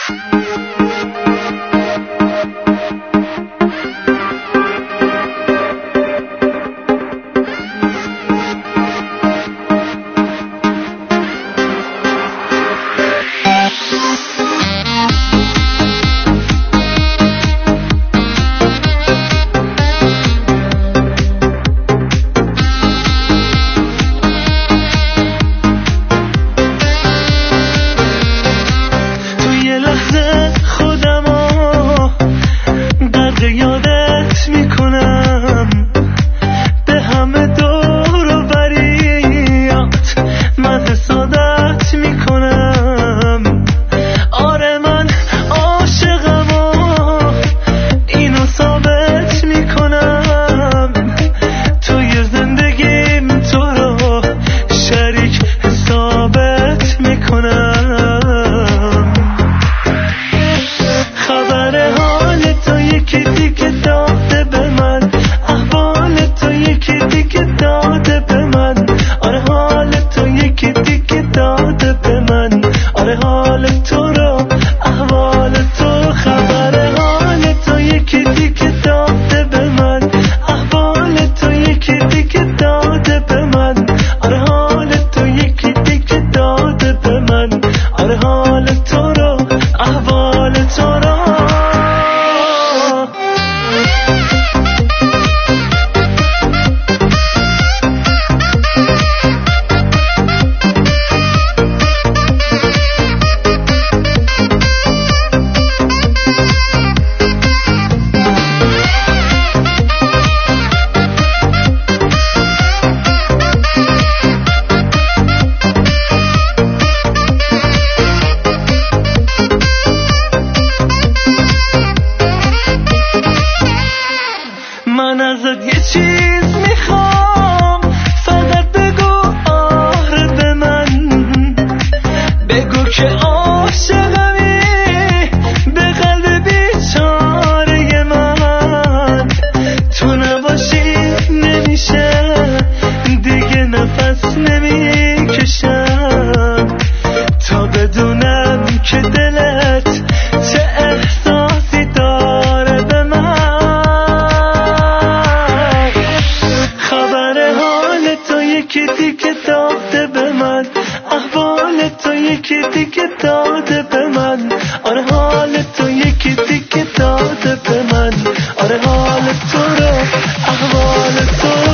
من ازت یه چیز میخوام، فقط بگو آره به من، بگو که عاشقمی به قلب بیچاره من. تو نباشی نمیشه دیگه، نفس نمیکشم تا بدونم که دلت چه احساسی داره به من. خبر حال تو یکی دیگه داده به من، احوال تو یکی دیگه داده به من. آره حال تو یکی دیگه داده به من، آره حال تو رو، احوال تو